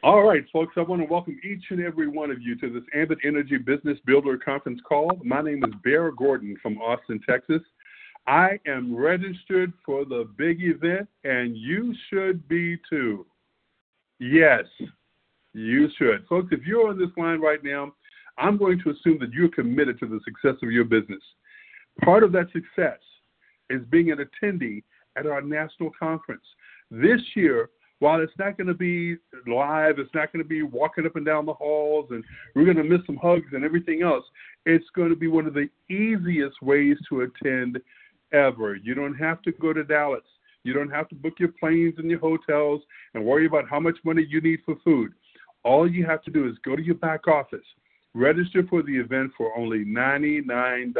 All right, folks, I want to welcome each and every one of you to this Ambit Energy Business Builder Conference call. My name is Bear Gordon from Austin, Texas. I am registered for the big event, and you should be too. Yes, you should. Folks, if you're on this line right now, I'm going to assume that you're committed to the success of your business. Part of that success is being an attendee at our national conference. This year, while it's not going to be live, it's not going to be walking up and down the halls, and we're going to miss some hugs and everything else, it's going to be one of the easiest ways to attend ever. You don't have to go to Dallas. You don't have to book your planes and your hotels and worry about how much money you need for food. All you have to do is go to your back office, register for the event for only $99.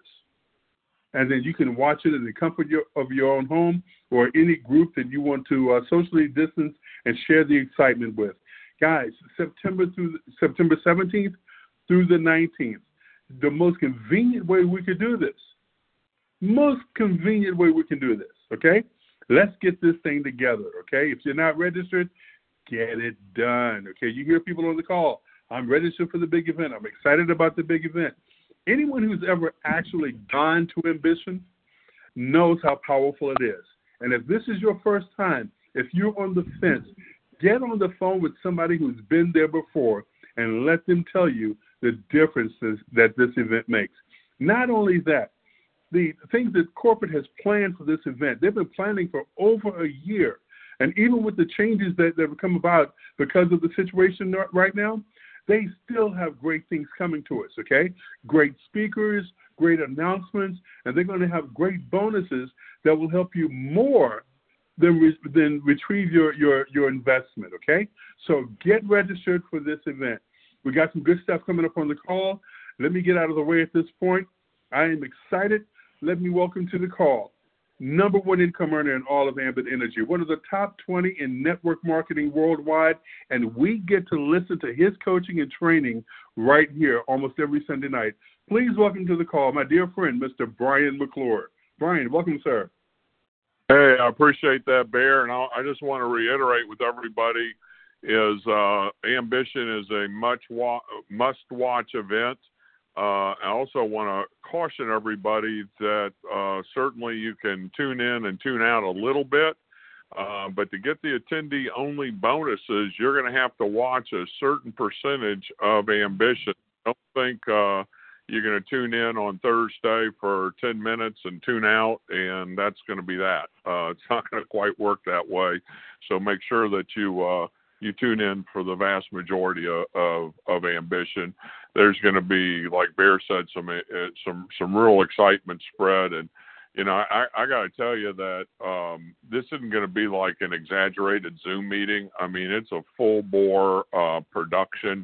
And then you can watch it in the comfort of your own home or any group that you want to socially distance and share the excitement with. Guys, September 17th through the 19th, the most convenient way we could do this. Most convenient way we can do this, okay? Let's get this thing together, okay? If you're not registered, get it done, okay? You hear people on the call, I'm registered for the big event. I'm excited about the big event. Anyone who's ever actually gone to Ambition knows how powerful it is. And if this is your first time, if you're on the fence, get on the phone with somebody who's been there before and let them tell you the differences that this event makes. Not only that, the things that corporate has planned for this event, they've been planning for over a year. And even with the changes that have come about because of the situation right now, they still have great things coming to us, okay? Great speakers, great announcements, and they're going to have great bonuses that will help you more than retrieve your investment, okay? So get registered for this event. We got some good stuff coming up on the call. Let me get out of the way at this point. I am excited. Let me welcome to the call number one income earner in all of Ambit Energy, one of the top 20 in network marketing worldwide, and we get to listen to his coaching and training right here almost every Sunday night. Please welcome to the call my dear friend, Mr. Brian McClure. Brian, welcome, sir. Hey, I appreciate that, Bear, and I just want to reiterate with everybody is Ambition is a must-watch event. I also want to caution everybody that certainly you can tune in and tune out a little bit, but to get the attendee-only bonuses, you're going to have to watch a certain percentage of Ambition. Don't think you're going to tune in on Thursday for 10 minutes and tune out, and that's going to be that. It's not going to quite work that way, so make sure that you tune in for the vast majority of Ambition. There's going to be, like Bear said, some real excitement spread. And, you know, I got to tell you that this isn't going to be like an exaggerated Zoom meeting. I mean, it's a full-bore production,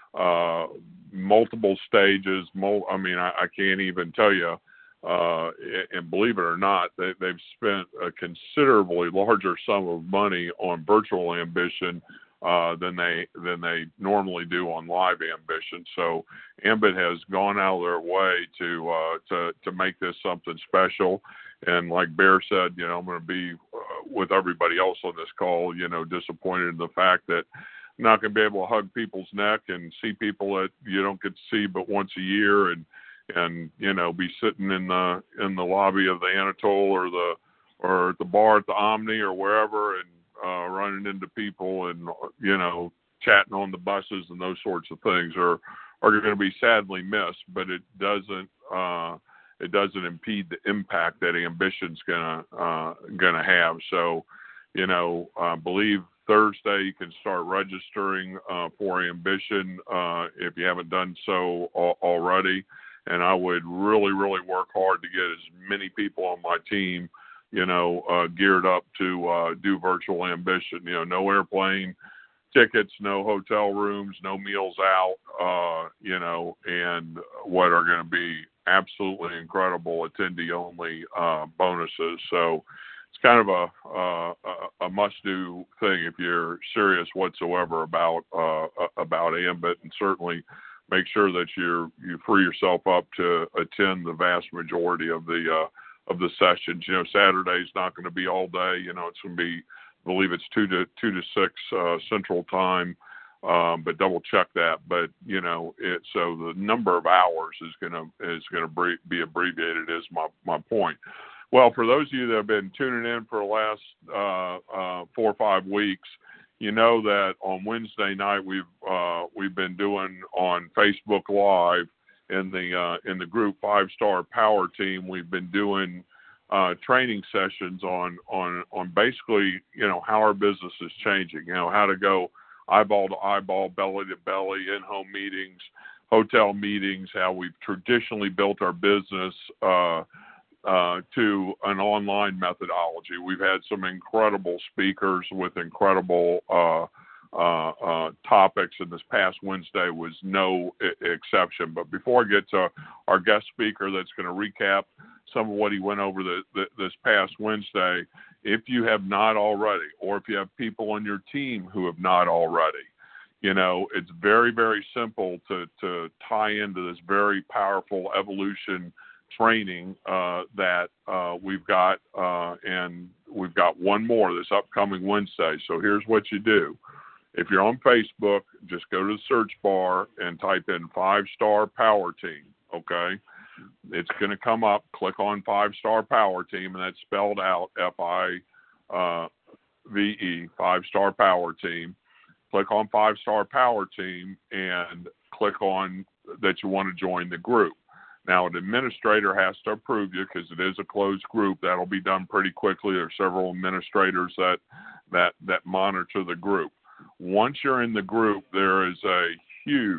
multiple stages. I can't even tell you, and believe it or not, they've spent a considerably larger sum of money on virtual Ambition than they normally do on live Ambition. So Ambit has gone out of their way to make this something special. And like Bear said, you know, I'm going to be with everybody else on this call, you know, disappointed in the fact that I'm not going to be able to hug people's neck and see people that you don't get to see but once a year, and you know, be sitting in the lobby of the Anatole or at the bar at the Omni or wherever, and running into people and, you know, chatting on the buses and those sorts of things are going to be sadly missed, but it doesn't impede the impact that Ambition's gonna have. So, you know, I believe Thursday you can start registering for Ambition if you haven't done so already, and I would really work hard to get as many people on my team, you know, geared up to do virtual Ambition. You know, no airplane tickets, no hotel rooms, no meals out, you know, and what are going to be absolutely incredible attendee-only bonuses. So it's kind of a must-do thing if you're serious whatsoever about Ambit, and certainly make sure that you free yourself up to attend the vast majority of the sessions. You know, Saturday's not going to be all day. You know, it's going to be, I believe it's 2 to 6 Central Time, but double check that. But so the number of hours is gonna be abbreviated. Is my point. Well, for those of you that have been tuning in for the last 4 or 5 weeks, you know that on Wednesday night we've been doing on Facebook Live in the group 5-Star Power Team. We've been doing training sessions on basically how our business is changing. How to go eyeball to eyeball, belly to belly, in-home meetings, hotel meetings. How we've traditionally built our business to an online methodology. We've had some incredible speakers with incredible topics, and this past Wednesday was no exception. But before I get to our guest speaker that's going to recap some of what he went over this past Wednesday, if you have not already, or if you have people on your team who have not already, it's very, very simple to tie into this very powerful evolution training that we've got, and we've got one more this upcoming Wednesday. So here's what you do. If you're on Facebook, just go to the search bar and type in 5-Star Power Team, okay? It's going to come up. Click on 5-Star Power Team, and that's spelled out Five, 5-Star Power Team. Click on 5-Star Power Team and click on that you want to join the group. Now, an administrator has to approve you because it is a closed group. That'll be done pretty quickly. There are several administrators that monitor the group. Once you're in the group, there is a huge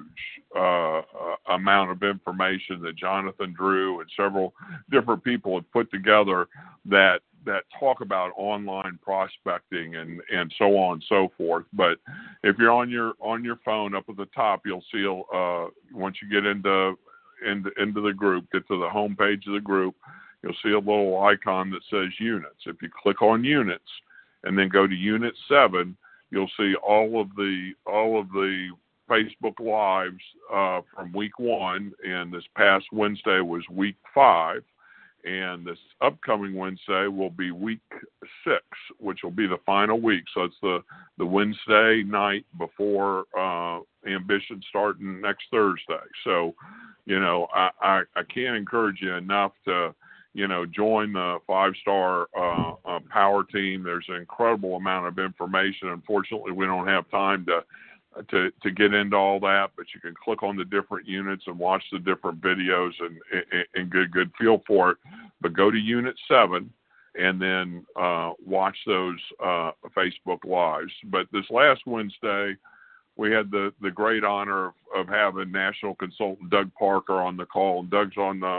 amount of information that Jonathan Drew and several different people have put together that talk about online prospecting and so on and so forth. But if you're on your phone up at the top, you'll see once you get into the group, get to the home page of the group, you'll see a little icon that says units. If you click on units and then go to unit 7, you'll see all of the Facebook Lives from week 1, and this past Wednesday was week 5, and this upcoming Wednesday will be week 6, which will be the final week. So it's the Wednesday night before Ambition starting next Thursday. So I can't encourage you enough to join the 5-Star Power Team. There's an incredible amount of information. Unfortunately, we don't have time to get into all that, but you can click on the different units and watch the different videos and get a good feel for it. But go to Unit 7 and then watch those Facebook Lives. But this last Wednesday, we had the great honor of having national consultant Doug Parker on the call. And Doug's on the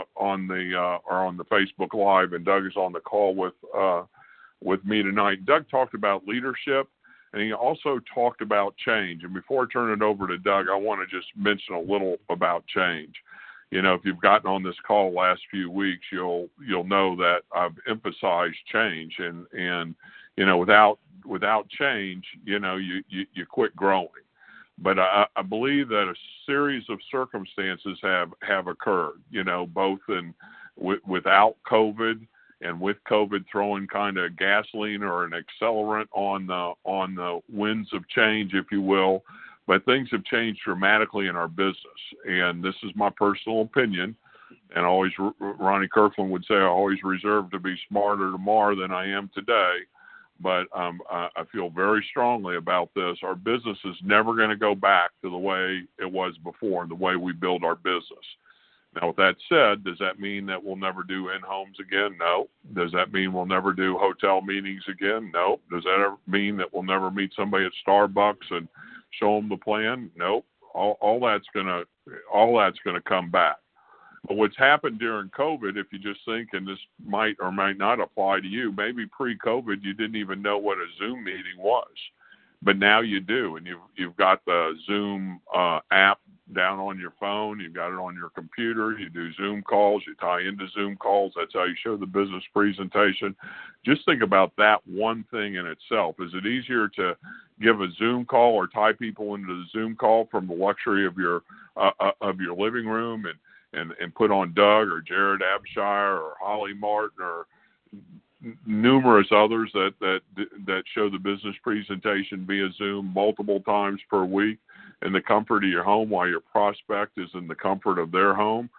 Facebook Live, and Doug is on the call with me tonight. Doug talked about leadership, and he also talked about change. And before I turn it over to Doug, I want to just mention a little about change. If you've gotten on this call the last few weeks, you'll know that I've emphasized change, and without change, you quit growing. But I believe that a series of circumstances have occurred, both without COVID and with COVID throwing kind of gasoline or an accelerant on the winds of change, if you will. But things have changed dramatically in our business, and this is my personal opinion. And Ronnie Kirkland would say, I always reserve to be smarter tomorrow than I am today. But I feel very strongly about this. Our business is never going to go back to the way it was before, the way we build our business. Now, with that said, does that mean that we'll never do in-homes again? No. Does that mean we'll never do hotel meetings again? No. Does that ever mean that we'll never meet somebody at Starbucks and show them the plan? No. All that's gonna come back. But what's happened during COVID, if you just think, and this might or might not apply to you, maybe pre-COVID you didn't even know what a Zoom meeting was, but now you do, and you've got the Zoom app down on your phone, you've got it on your computer, you do Zoom calls, you tie into Zoom calls, that's how you show the business presentation. Just think about that one thing in itself. Is it easier to give a Zoom call or tie people into the Zoom call from the luxury of your living room and put on Doug or Jared Abshire or Holly Martin or numerous others that show the business presentation via Zoom multiple times per week? in the comfort of your home while your prospect is in the comfort of their home,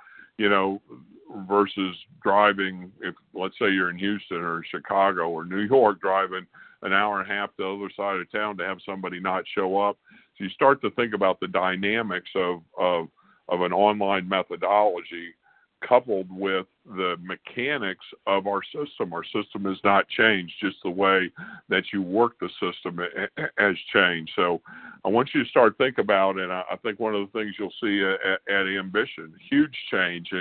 versus driving, if let's say you're in Houston or Chicago or New York, driving an hour and a half to the other side of town to have somebody not show up. So you start to think about the dynamics of an online methodology coupled with the mechanics of our system. Our system has not changed, just the way that you work the system has changed. So I want you to start thinking about it. I think one of the things you'll see at Ambition, huge change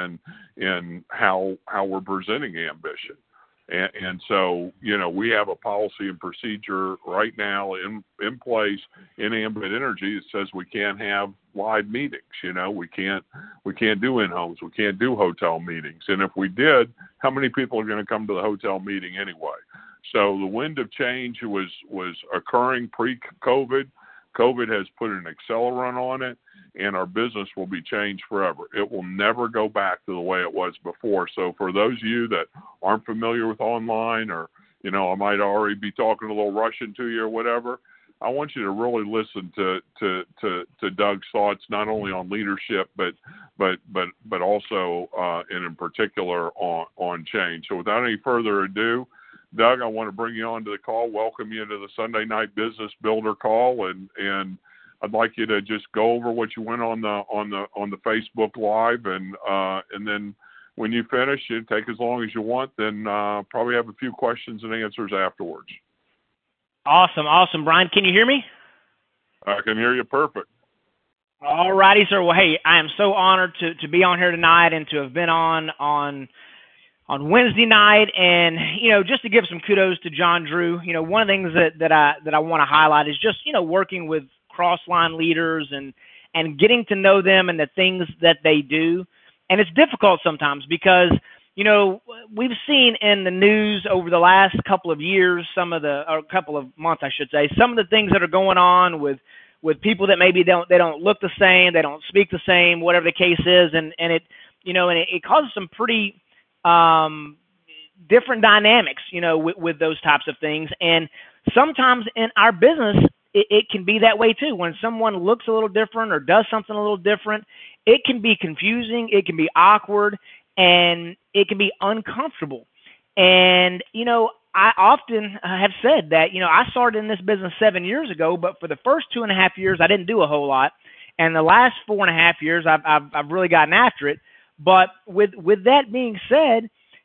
in how we're presenting Ambition. And so, we have a policy and procedure right now in place in Ambit Energy that says we can't have live meetings. We can't do in-homes. We can't do hotel meetings. And if we did, how many people are going to come to the hotel meeting anyway? So the wind of change was occurring pre-COVID. COVID has put an accelerant on it, and our business will be changed forever. It will never go back to the way it was before. So for those of you that aren't familiar with online, or, I might already be talking a little Russian to you or whatever, I want you to really listen to Doug's thoughts, not only on leadership, but also and in particular on change. So without any further ado, Doug, I want to bring you on to the call, welcome you to the Sunday Night Business Builder call, and I'd like you to just go over what you went on the Facebook Live, and then when you finish, you take as long as you want. Then probably have a few questions and answers afterwards. Awesome, Brian. Can you hear me? I can hear you perfect. All righty, sir. Well, hey, I am so honored to be on here tonight and to have been on Wednesday night, and just to give some kudos to John Drew. One of the things that I want to highlight is just working with cross-line leaders and getting to know them and the things that they do. And it's difficult sometimes because we've seen in the news over the last couple of years, or couple of months, I should say, some of the things that are going on with people that maybe they don't look the same, they don't speak the same, whatever the case is, and it causes some pretty different dynamics, with those types of things. And sometimes in our business, it can be that way too. When someone looks a little different or does something a little different, it can be confusing, it can be awkward, and it can be uncomfortable. And, I often have said that, I started in this business 7 years ago, but for the first 2.5 years, I didn't do a whole lot. And the last 4.5 years, I've really gotten after it. But with that being said,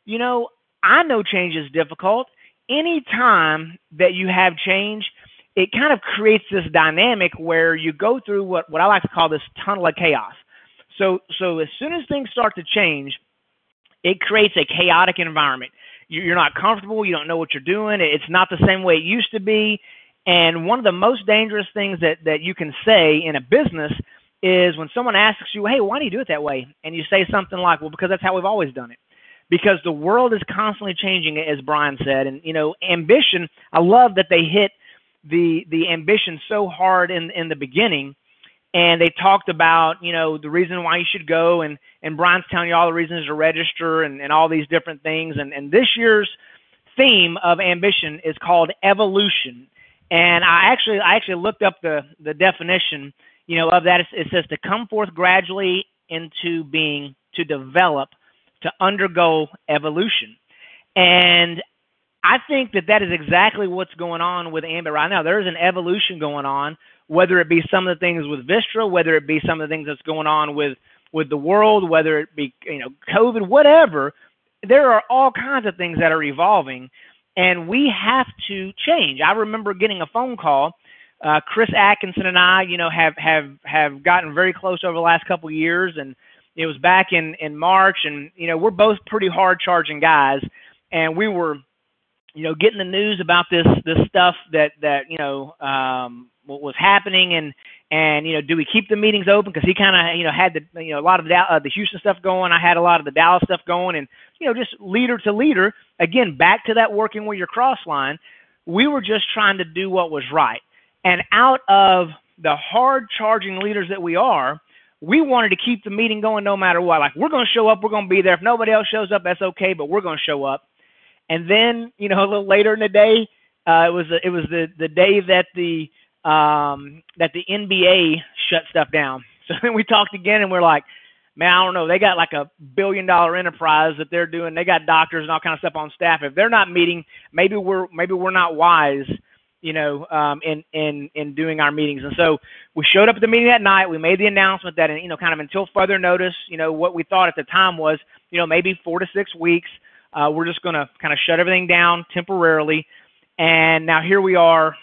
I know change is difficult. Any time that you have change, it kind of creates this dynamic where you go through what I like to call this tunnel of chaos. So as soon as things start to change, it creates a chaotic environment. You're not comfortable. You don't know what you're doing. It's not the same way it used to be. And one of the most dangerous things that you can say in a business is when someone asks you, hey, why do you do it that way? And you say something like, well, because that's how we've always done it. Because the world is constantly changing, as Brian said. And, ambition, I love that they hit the ambition so hard in the beginning. And they talked about, the reason why you should go. And Brian's telling you all the reasons to register and all these different things. And this year's theme of ambition is called evolution. And I actually looked up the definition, of that. It says to come forth gradually into being, to develop, to undergo evolution. And I think that is exactly what's going on with Ambit right now. There's an evolution going on, whether it be some of the things with Vistra, whether it be some of the things that's going on with the world, whether it be, COVID, whatever. There are all kinds of things that are evolving, and we have to change. I remember getting a phone call. Chris Atkinson and I, have gotten very close over the last couple of years, and it was back in March, and, we're both pretty hard-charging guys, and we were, getting the news about this stuff that what was happening, and do we keep the meetings open? Because he kind of, had a lot of the Houston stuff going. I had a lot of the Dallas stuff going, and, just leader to leader, again, back to that working with your cross line, we were just trying to do what was right. And out of the hard-charging leaders that we are, we wanted to keep the meeting going no matter what. Like, we're going to show up, we're going to be there. If nobody else shows up, that's okay, but we're going to show up. And then, a little later in the day, it was the day that the that the NBA shut stuff down. So then we talked again, and we're like, man, I don't know. They got like $1 billion enterprise that they're doing. They got doctors and all kind of stuff on staff. If they're not meeting, maybe we're not wise, in doing our meetings. And so we showed up at the meeting that night. We made the announcement that, kind of until further notice, what we thought at the time was, maybe 4 to 6 weeks. We're just going to kind of shut everything down temporarily. And now here we are,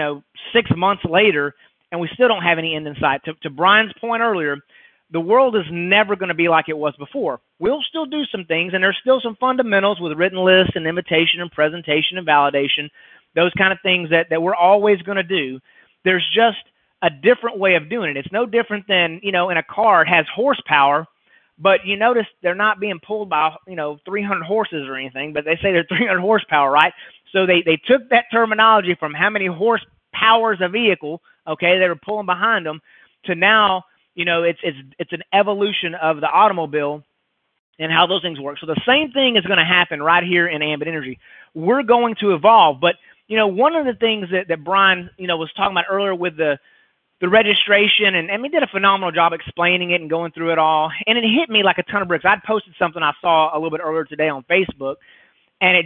6 months later, and we still don't have any end in sight. To Brian's point earlier, the world is never going to be like it was before. We'll still do some things, and there's still some fundamentals with written lists and invitation and presentation and validation, those kind of things that we're always going to do. There's just a different way of doing it. It's no different than, in a car, it has horsepower, but you notice they're not being pulled by, 300 horses or anything, but they say they're 300 horsepower, right? So they took that terminology from how many horsepower is a vehicle, okay, they were pulling behind them, to now, it's an evolution of the automobile and how those things work. So the same thing is going to happen right here in Ambit Energy. We're going to evolve, but one of the things that Brian, was talking about earlier with the registration, and we did a phenomenal job explaining it and going through it all, and it hit me like a ton of bricks. I'd posted something I saw a little bit earlier today on Facebook, and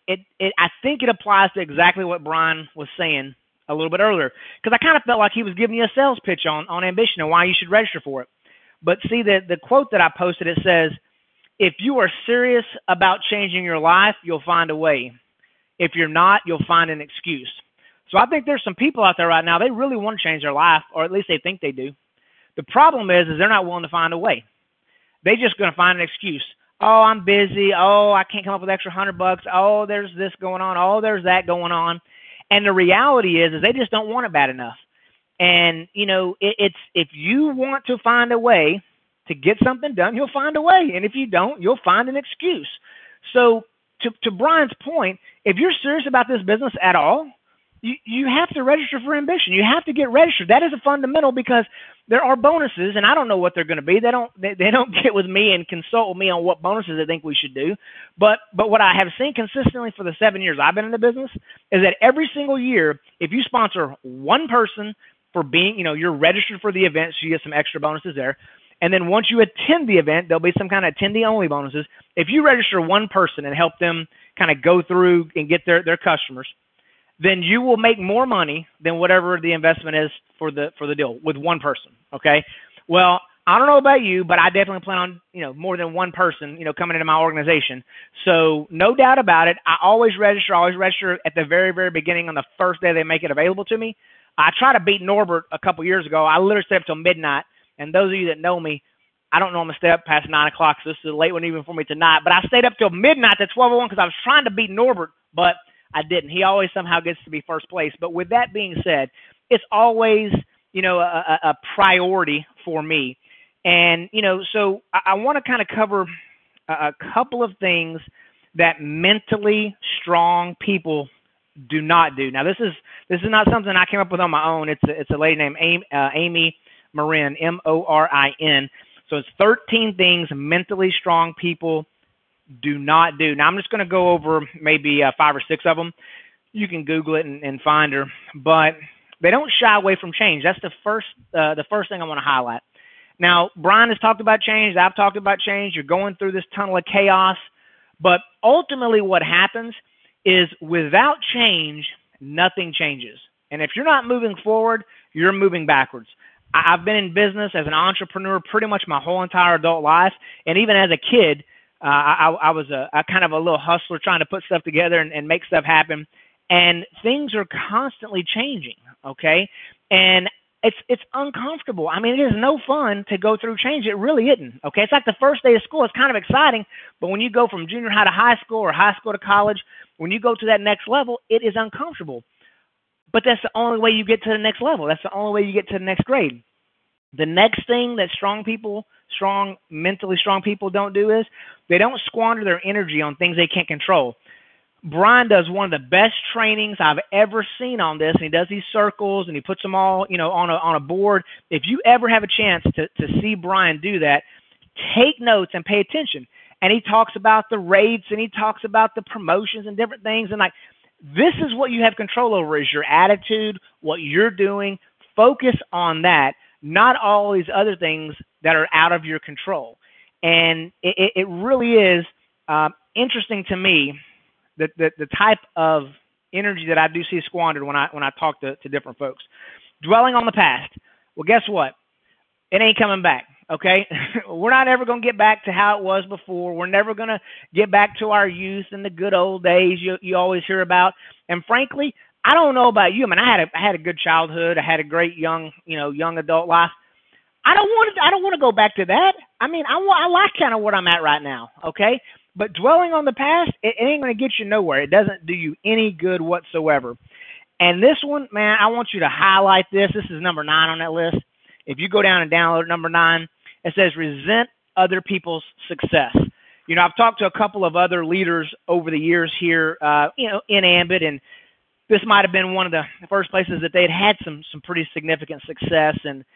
I think it applies to exactly what Brian was saying a little bit earlier, because I kind of felt like he was giving you a sales pitch on Ambition and why you should register for it. But see, the quote that I posted, it says, if you are serious about changing your life, you'll find a way. If you're not, you'll find an excuse. So I think there's some people out there right now, they really want to change their life, or at least they think they do. The problem is they're not willing to find a way. They're just going to find an excuse. Oh, I'm busy. Oh, I can't come up with extra $100. Oh, there's this going on. Oh, there's that going on. And the reality is they just don't want it bad enough. And, it's if you want to find a way to get something done, you'll find a way. And if you don't, you'll find an excuse. So to Brian's point, if you're serious about this business at all, you have to register for Ambition. You have to get registered. That is a fundamental, because there are bonuses, and I don't know what they're going to be. They don't get with me and consult with me on what bonuses they think we should do. But what I have seen consistently for the 7 years I've been in the business is that every single year, if you sponsor one person for being, you're registered for the event, so you get some extra bonuses there. And then once you attend the event, there'll be some kind of attendee-only bonuses. If you register one person and help them kind of go through and get their customers, then you will make more money than whatever the investment is for the deal with one person, okay? Well, I don't know about you, but I definitely plan on, more than one person, coming into my organization. So no doubt about it, I always register at the very, very beginning on the first day they make it available to me. I tried to beat Norbert a couple years ago. I literally stayed up till midnight. And those of you that know me, I don't normally stay up past 9 o'clock, so this is a late one even for me tonight. But I stayed up till midnight at 12:01 because I was trying to beat Norbert, but I didn't. He always somehow gets to be first place. But with that being said, it's always, a priority for me. And, so I want to kind of cover a couple of things that mentally strong people do not do. Now, this is not something I came up with on my own. It's a lady named Amy Morin, Morin. So it's 13 things mentally strong people do not do. Now, I'm just going to go over maybe 5 or 6 of them. You can Google it and find her. But they don't shy away from change. That's the first thing I want to highlight. Now, Brian has talked about change. I've talked about change. You're going through this tunnel of chaos. But ultimately what happens is without change, nothing changes. And if you're not moving forward, you're moving backwards. I've been in business as an entrepreneur pretty much my whole entire adult life. And even as a kid, I was a kind of a little hustler trying to put stuff together and make stuff happen. And things are constantly changing, okay? And it's uncomfortable. I mean, it is no fun to go through change. It really isn't, okay? It's like the first day of school. It's kind of exciting, but when you go from junior high to high school or high school to college, when you go to that next level, it is uncomfortable. But that's the only way you get to the next level. That's the only way you get to the next grade. The next thing that mentally strong people don't do is they don't squander their energy on things they can't control. Brian does one of the best trainings I've ever seen on this, and he does these circles, and he puts them all, on a board. If you ever have a chance to see Brian do that, take notes and pay attention. And he talks about the rates, and he talks about the promotions and different things, and like This is what you have control over, is your attitude, what you're doing. Focus on that, not all these other things that are out of your control. And it really is interesting to me that the type of energy that I do see squandered when I talk to different folks. Dwelling on the past. Well, guess what? It ain't coming back, okay? We're not ever going to get back to how it was before. We're never going to get back to our youth and the good old days you always hear about. And frankly, I don't know about you. I mean, I had a good childhood. I had a great young adult life. I don't want to go back to that. I mean, I like kind of what I'm at right now, okay? But dwelling on the past, it ain't going to get you nowhere. It doesn't do you any good whatsoever. And this one, man, I want you to highlight this. This is number 9 on that list. If you go down and download number 9, it says resent other people's success. You know, I've talked to a couple of other leaders over the years here, in Ambit, and this might have been one of the first places that they'd had some pretty significant success.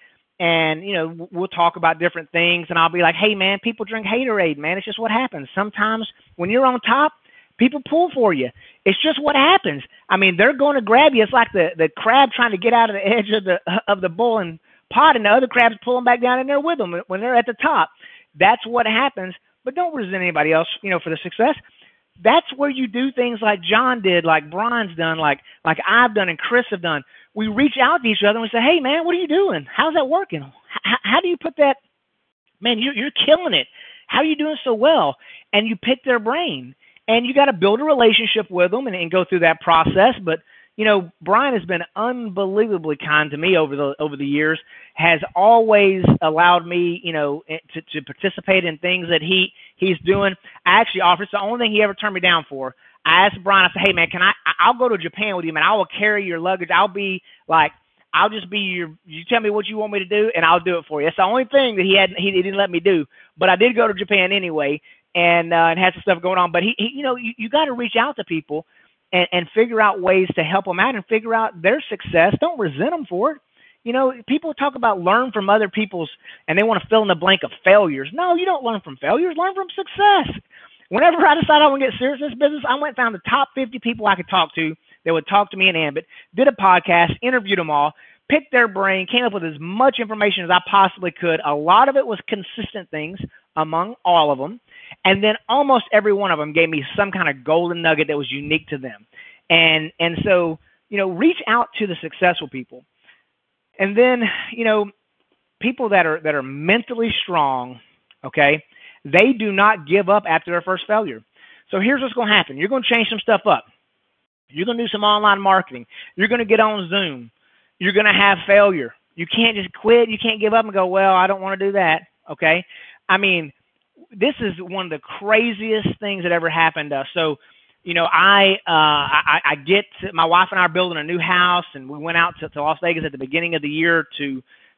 And we'll talk about different things, and I'll be like, hey, man, people drink Haterade, man. It's just what happens. Sometimes when you're on top, people pull for you. It's just what happens. I mean, they're going to grab you. It's like the crab trying to get out of the edge of the boiling pot, and the other crabs pull them back down in there with them when they're at the top. That's what happens. But don't resent anybody else, for the success. That's where you do things like John did, like Brian's done, like I've done and Chris have done. We reach out to each other and we say, hey, man, what are you doing? How's that working? How do you put that? Man, you're killing it. How are you doing so well? And you pick their brain. And you got to build a relationship with them and go through that process. But, Brian has been unbelievably kind to me over the years, has always allowed me, to participate in things that he's doing. I actually offered, it's the only thing he ever turned me down for. I asked Brian, I said, hey, man, I'll go to Japan with you, man. I will carry your luggage. I'll just be you tell me what you want me to do, and I'll do it for you. That's the only thing that he didn't let me do. But I did go to Japan anyway, and had some stuff going on. But you got to reach out to people and figure out ways to help them out and figure out their success. Don't resent them for it. People talk about learn from other people's, and they want to fill in the blank of failures. No, you don't learn from failures. Learn from success. Whenever I decided I want to get serious in this business, I went and found the top 50 people I could talk to that would talk to me in Ambit, did a podcast, interviewed them all, picked their brain, came up with as much information as I possibly could. A lot of it was consistent things among all of them. And then almost every one of them gave me some kind of golden nugget that was unique to them. And so, reach out to the successful people. And then, people that are mentally strong, okay, they do not give up after their first failure. So here's what's going to happen. You're going to change some stuff up. You're going to do some online marketing. You're going to get on Zoom. You're going to have failure. You can't just quit. You can't give up and go, well, I don't want to do that, okay? I mean, this is one of the craziest things that ever happened to us. So, I get to, my wife and I are building a new house, and we went out to Las Vegas at the beginning of the year to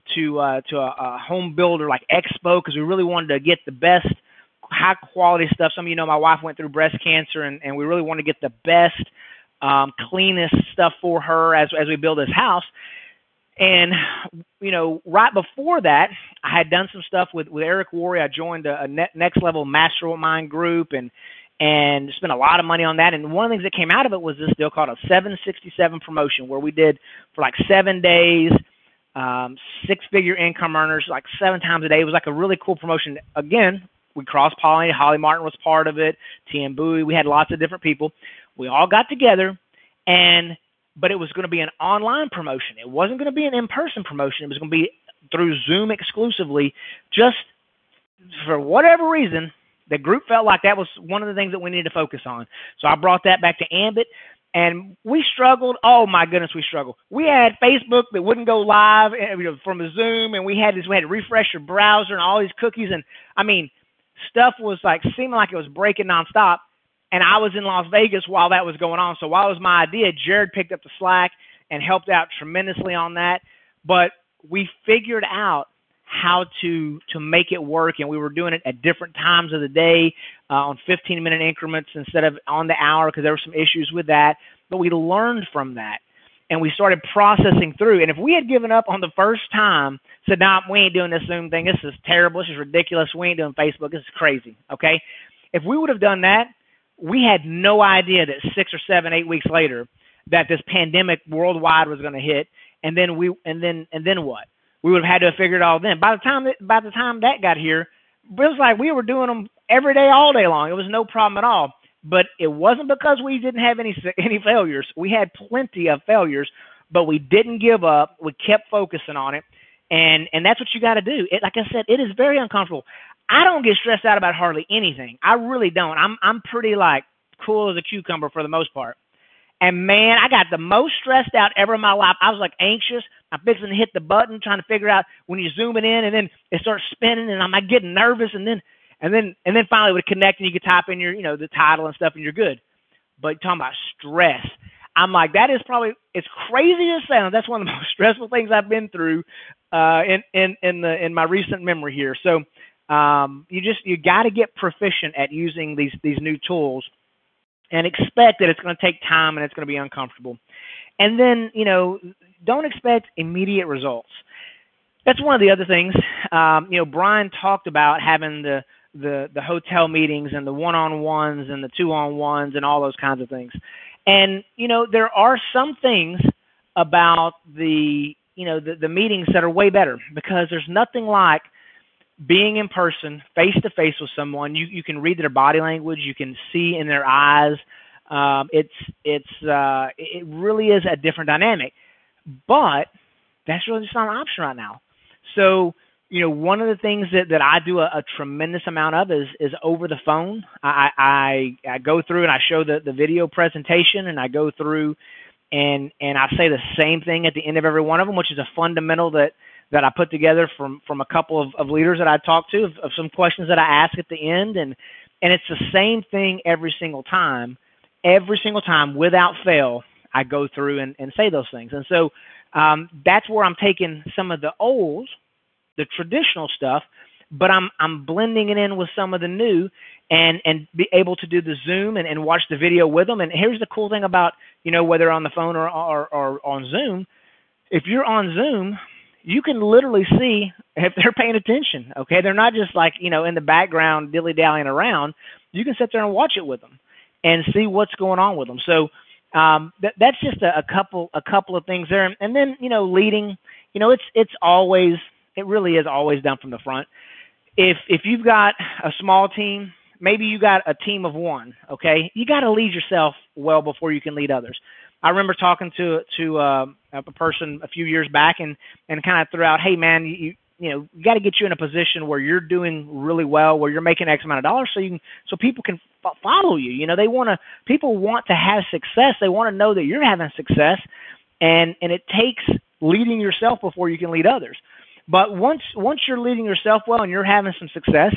a home builder like Expo, because we really wanted to get the best high quality stuff. Some of you know my wife went through breast cancer, and we really want to get the best, cleanest stuff for her as we build this house. And, right before that, I had done some stuff with Eric Worre. I joined a Next Level Mastermind group and spent a lot of money on that. And one of the things that came out of it was this deal called a 767 promotion, where we did for like 7 days, 6-figure income earners, like 7 times a day. It was like a really cool promotion. Again, we cross-pollinated. Holly Martin was part of it, T.M. Bowie. We had lots of different people. We all got together, but it was going to be an online promotion. It wasn't going to be an in-person promotion. It was going to be through Zoom exclusively. Just for whatever reason, the group felt like that was one of the things that we needed to focus on. So I brought that back to Ambit, and we struggled. Oh, my goodness, we struggled. We had Facebook that wouldn't go live from a Zoom, and we had to refresh your browser and all these cookies. And, I mean, stuff was seeming like it was breaking nonstop. And I was in Las Vegas while that was going on. So while it was my idea, Jared picked up the slack and helped out tremendously on that. But we figured out how to make it work, and we were doing it at different times of the day on 15-minute increments instead of on the hour, because there were some issues with that. But we learned from that, and we started processing through. And if we had given up on the first time, said, "No, we ain't doing this Zoom thing. This is terrible. This is ridiculous. We ain't doing Facebook. This is crazy." Okay? If we would have done that, we had no idea that 6 or 7, 8 weeks later that this pandemic worldwide was going to hit, and then what? We would have had to have figured it all then. By the time that got here, it was like we were doing them every day, all day long. It was no problem at all. But it wasn't because we didn't have any failures. We had plenty of failures, but we didn't give up. We kept focusing on it, and that's what you got to do. Like I said, it is very uncomfortable. I don't get stressed out about hardly anything. I really don't. I'm pretty like cool as a cucumber for the most part. And man, I got the most stressed out ever in my life. I was like anxious. I'm fixing to hit the button, trying to figure out when you zoom it in, and then it starts spinning, and I'm like getting nervous, and then finally it would connect, and you could type in your, the title and stuff, and you're good. But talking about stress, I'm like, that is probably, it's crazy as it sounds, that's one of the most stressful things I've been through in my recent memory here. So you got to get proficient at using these new tools, and expect that it's going to take time and it's going to be uncomfortable. And then, don't expect immediate results. That's one of the other things. Brian talked about having the hotel meetings and the one-on-ones and the two-on-ones and all those kinds of things. And, there are some things about the meetings that are way better, because there's nothing like being in person, face-to-face with someone. You can read their body language. You can see in their eyes. It really is a different dynamic. But that's really just not an option right now. So, one of the things that I do a tremendous amount of is over the phone. I go through and I show the video presentation, and I go through and I say the same thing at the end of every one of them, which is a fundamental that I put together from a couple of leaders that I talked to, of some questions that I ask at the end. And it's the same thing every single time. Every single time, without fail, I go through and say those things. And so that's where I'm taking some of the traditional stuff, but I'm blending it in with some of the new, and be able to do the Zoom and watch the video with them. And here's the cool thing about, whether on the phone or on Zoom, if you're on Zoom, you can literally see if they're paying attention, okay? They're not just like, in the background dilly-dallying around. You can sit there and watch it with them and see what's going on with them. So that's just a couple of things there. And then, leading, it really is always done from the front. If you've got a small team, maybe you got a team of one, okay? You got to lead yourself well before you can lead others. I remember talking to a person a few years back and kind of threw out, hey man, you got to get you in a position where you're doing really well, where you're making X amount of dollars, so people can follow you. People want to have success. They want to know that you're having success, and it takes leading yourself before you can lead others. But once you're leading yourself well and you're having some success,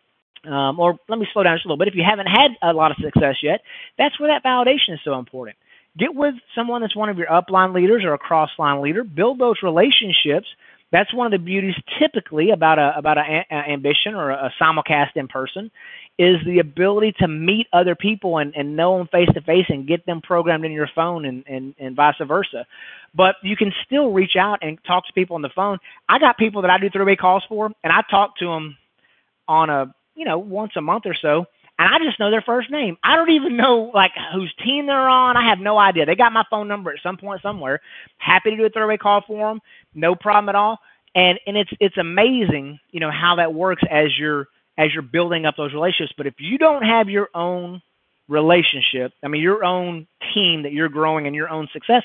or let me slow down just a little bit. If you haven't had a lot of success yet, that's where that validation is so important. Get with someone that's one of your upline leaders or a cross-line leader. Build those relationships. That's one of the beauties typically about a ambition or a simulcast in person, is the ability to meet other people and know them face-to-face and get them programmed in your phone and vice versa. But you can still reach out and talk to people on the phone. I got people that I do three-way calls for, and I talk to them on once a month or so, and I just know their first name. I don't even know like whose team they're on. I have no idea. They got my phone number at some point somewhere. Happy to do a three-way call for them, no problem at all. And it's amazing, how that works as you're building up those relationships. But if you don't have your own relationship, your own team that you're growing and your own success,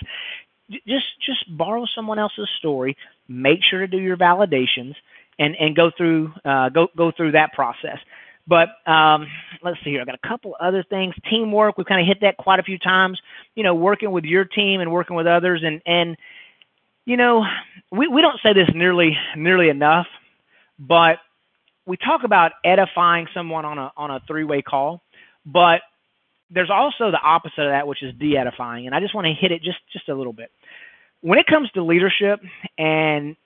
just borrow someone else's story. Make sure to do your validations and go through that process. But let's see here. I got a couple other things. Teamwork, we've kind of hit that quite a few times. Working with your team and working with others, and we don't say this nearly enough, but we talk about edifying someone on a three-way call, but there's also the opposite of that, which is de-edifying, and I just want to hit it just a little bit. When it comes to leadership, and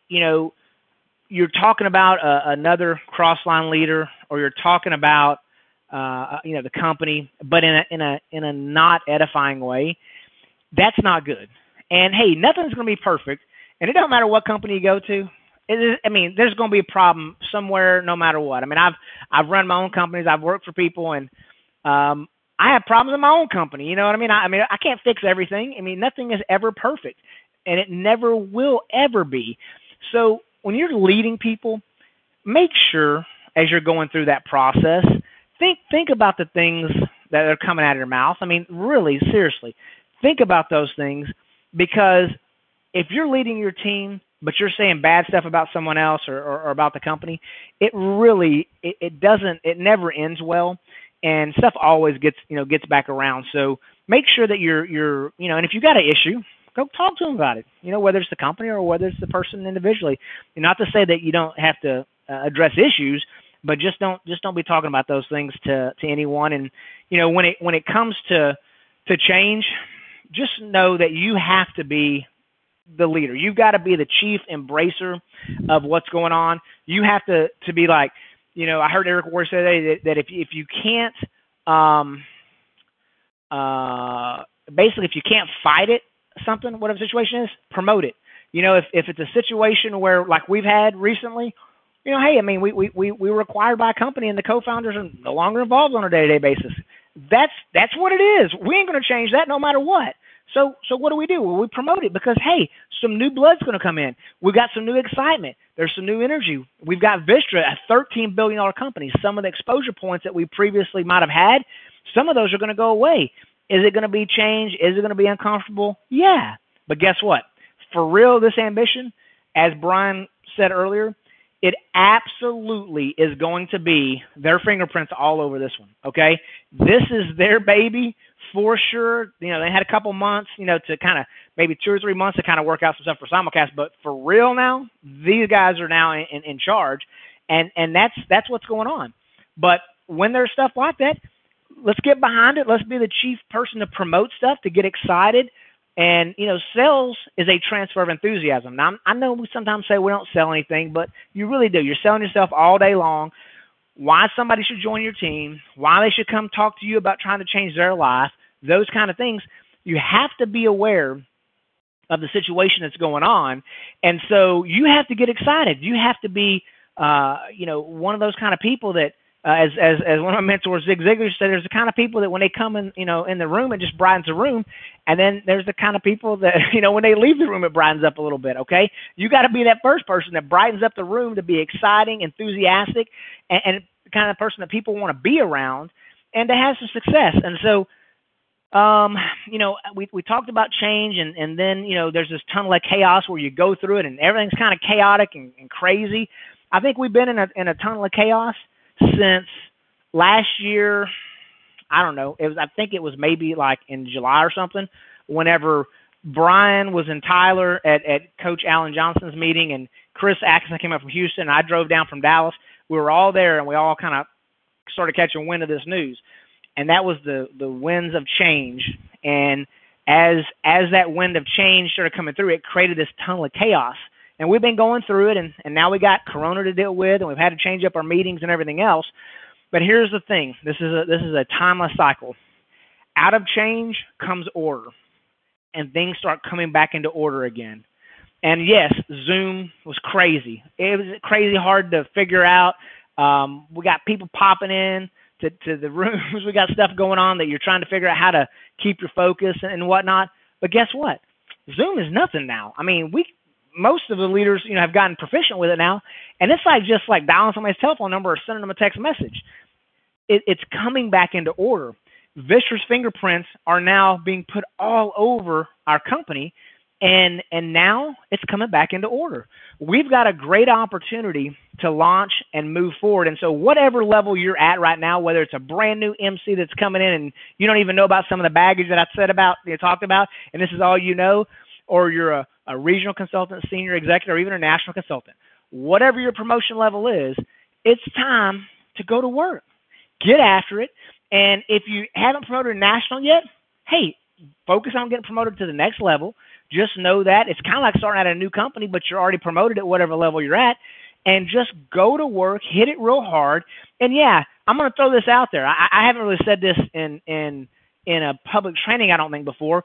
you're talking about another cross-line leader, or you're talking about the company, but in a not edifying way, that's not good. And hey, nothing's going to be perfect, and it doesn't matter what company you go to. There's going to be a problem somewhere, no matter what. I've run my own companies. I've worked for people, and I have problems in my own company. You know what I mean? I mean, I can't fix everything. I mean, nothing is ever perfect, and it never will ever be. So when you're leading people, make sure as you're going through that process, think about the things that are coming out of your mouth. I mean, really, seriously, think about those things, because if you're leading your team but you're saying bad stuff about someone else or about the company, it really it never ends well, and stuff always gets back around. So make sure that you're and if you got an issue, go talk to them about it. Whether it's the company or whether it's the person individually. Not to say that you don't have to address issues, but just don't be talking about those things to anyone. And when it comes to change, just know that you have to be the leader. You've got to be the chief embracer of what's going on. You have to be like, I heard Eric Ward say today that if you can't basically if you can't fight it, something, whatever the situation is, promote it. If it's a situation where, like we've had recently, hey, I mean, we were acquired by a company and the co-founders are no longer involved on a day-to-day basis. That's what it is. We ain't going to change that no matter what. So what do? Well, we promote it because, hey, some new blood's going to come in. We've got some new excitement. There's some new energy. We've got Vistra, a $13 billion company. Some of the exposure points that we previously might have had, some of those are going to go away. Is it going to be change? Is it going to be uncomfortable? Yeah. But guess what? For real, this ambition, as Brian said earlier, it absolutely is going to be their fingerprints all over this one, okay? This is their baby for sure. They had a couple months, to kind of maybe 2 or 3 months to kind of work out some stuff for simulcast. But for real now, these guys are now in charge, and that's what's going on. But when there's stuff like that, let's get behind it. Let's be the chief person to promote stuff, to get excited. And, sales is a transfer of enthusiasm. Now, I know we sometimes say we don't sell anything, but you really do. You're selling yourself all day long. Why somebody should join your team, why they should come talk to you about trying to change their life, those kind of things. You have to be aware of the situation that's going on. And so you have to get excited. You have to be, one of those kind of people that, as one of my mentors, Zig Ziglar, said, there's the kind of people that when they come in, in the room, it just brightens the room. And then there's the kind of people that, when they leave the room, it brightens up a little bit, okay? You got to be that first person that brightens up the room, to be exciting, enthusiastic, and the kind of person that people want to be around and to have some success. And so, we talked about change, and then, there's this tunnel of chaos where you go through it and everything's kind of chaotic and crazy. I think we've been in a tunnel of chaos since last year. I don't know. I think it was maybe like in July or something, whenever Brian was in Tyler at Coach Alan Johnson's meeting, and Chris Atkinson came up from Houston, and I drove down from Dallas. We were all there, and we all kind of started catching wind of this news. And that was the winds of change. And as that wind of change started coming through, it created this tunnel of chaos. And we've been going through it, and now we got Corona to deal with, and we've had to change up our meetings and everything else. But here's the thing. This is a timeless cycle. Out of change comes order, and things start coming back into order again. And yes, Zoom was crazy. It was crazy hard to figure out. We got people popping in to the rooms. We got stuff going on that you're trying to figure out how to keep your focus and whatnot. But guess what? Zoom is nothing now. I mean, most of the leaders, have gotten proficient with it now, and it's just like dialing somebody's telephone number or sending them a text message. It's coming back into order. Vistra's fingerprints are now being put all over our company, and now it's coming back into order. We've got a great opportunity to launch and move forward. And so whatever level you're at right now, whether it's a brand new MC that's coming in and you don't even know about some of the baggage that I talked about, and this is all you know, or you're a regional consultant, senior executive, or even a national consultant, whatever your promotion level is, it's time to go to work. Get after it. And if you haven't promoted national yet, hey, focus on getting promoted to the next level. Just know that it's kind of like starting at a new company, but you're already promoted at whatever level you're at. And just go to work, hit it real hard. And yeah, I'm going to throw this out there. I haven't really said this in a public training, I don't think, before,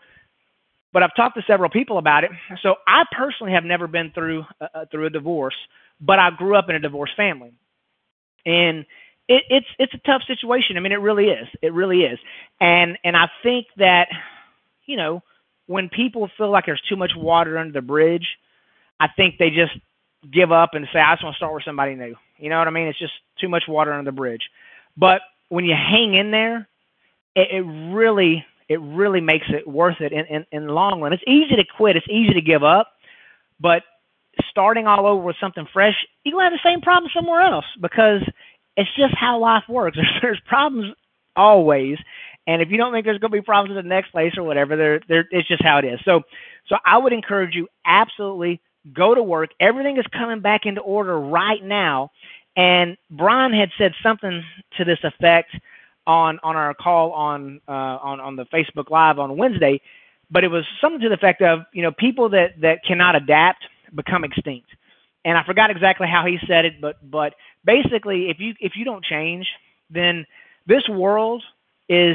but I've talked to several people about it. So I personally have never been through a divorce, but I grew up in a divorced family. And it's a tough situation. I mean, it really is. It really is. And I think that, you know, when people feel like there's too much water under the bridge, I think they just give up and say, I just want to start with somebody new. You know what I mean? It's just too much water under the bridge. But when you hang in there, it really makes it worth it in the long run. It's easy to quit. It's easy to give up. But starting all over with something fresh, you're going to have the same problem somewhere else, because it's just how life works. There's problems always. And if you don't think there's going to be problems in the next place or whatever, it's just how it is. So I would encourage you, absolutely go to work. Everything is coming back into order right now. And Brian had said something to this effect on our call on the Facebook Live on Wednesday, but it was something to the effect of, you know, people that cannot adapt become extinct. And I forgot exactly how he said it, but basically, if you don't change, then this world is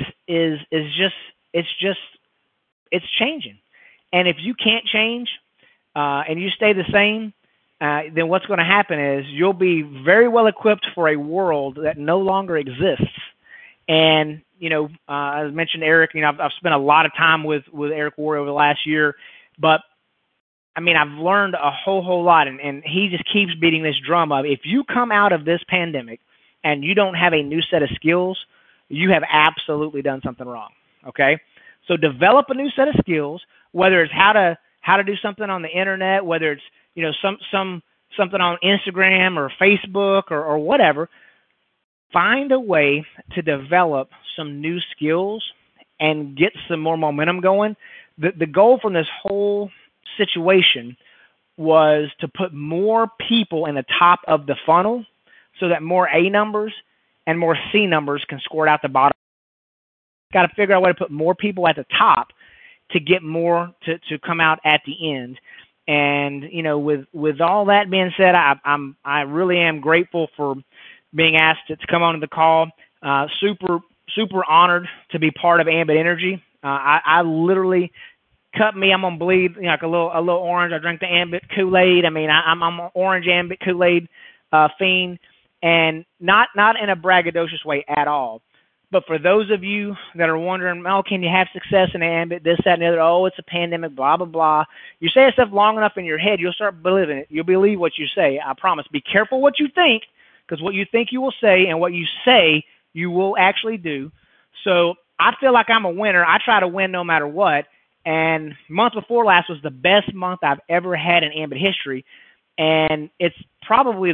changing. And if you can't change and you stay the same, then what's going to happen is you'll be very well equipped for a world that no longer exists. And, you know, as mentioned, Eric, you know, I've spent a lot of time with Eric Worre over the last year, but I mean, I've learned a whole lot, and he just keeps beating this drum of, if you come out of this pandemic and you don't have a new set of skills, you have absolutely done something wrong. Okay? So develop a new set of skills, whether it's how to do something on the internet, whether it's, you know, something on Instagram or Facebook or whatever. Find a way to develop some new skills and get some more momentum going. The goal from this whole situation was to put more people in the top of the funnel so that more A numbers and more C numbers can score it out the bottom. Got to figure out a way to put more people at the top to get more to come out at the end. And, you know, with all that being said, I really am grateful for being asked to come on the call. Super honored to be part of Ambit Energy. I literally I'm gonna bleed, you know, like a little orange. I drink the Ambit Kool-Aid. I mean, I'm an orange Ambit Kool-Aid fiend, and not in a braggadocious way at all. But for those of you that are wondering, oh, can you have success in Ambit, this, that, and the other? Oh, it's a pandemic, blah, blah, blah. You say that stuff long enough in your head, you'll start believing it. You'll believe what you say. I promise. Be careful what you think, because what you think you will say and what you say you will actually do. So I feel like I'm a winner. I try to win no matter what. And month before last was the best month I've ever had in Ambit history. And it's probably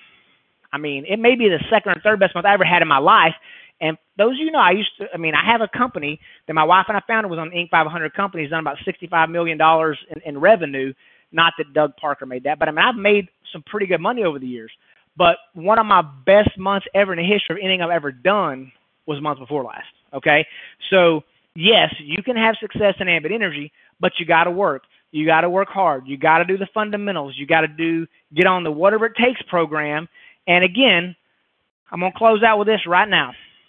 it may be the second or third best month I ever had in my life. And those of you know, I have a company that my wife and I founded, was on the Inc. 500 companies, done about $65 million in revenue. Not that Doug Parker made that, but I mean, I've made some pretty good money over the years. But one of my best months ever in the history of anything I've ever done was month before last. Okay? So, yes, you can have success in Ambit Energy, but you got to work. You got to work hard. You got to do the fundamentals. You got to get on the Whatever It Takes program. And again, I'm going to close out with this right now.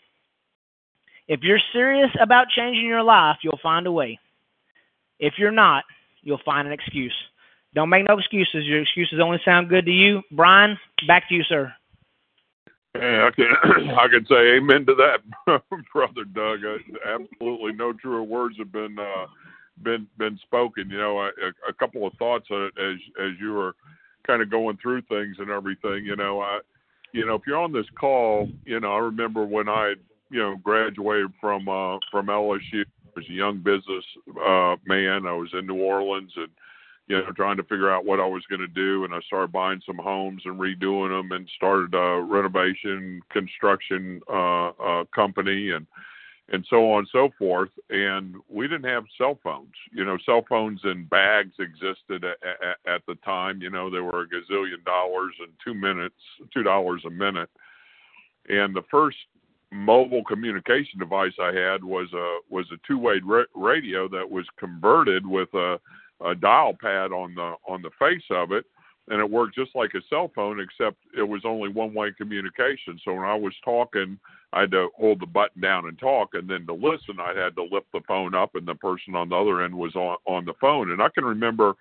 If you're serious about changing your life, you'll find a way. If you're not, you'll find an excuse. Don't make no excuses. Your excuses only sound good to you. Brian, back to you, sir. Hey, I can say amen to that, Brother Doug. Absolutely no truer words have been spoken. You know, a couple of thoughts as you were kind of going through things and everything. You know, if you're on this call, you know, I remember when I graduated from LSU. I was a young business man. I was in New Orleans and, trying to figure out what I was going to do. And I started buying some homes and redoing them and started a renovation construction company and so on and so forth. And we didn't have cell phones. Cell phones in bags existed at the time. They were a gazillion dollars and $2 a minute. And the first mobile communication device I had was a two-way radio that was converted with a dial pad on the face of it, and it worked just like a cell phone, except it was only one-way communication. So when I was talking, I had to hold the button down and talk, and then to listen, I had to lift the phone up, and the person on the other end was on the phone. And I can remember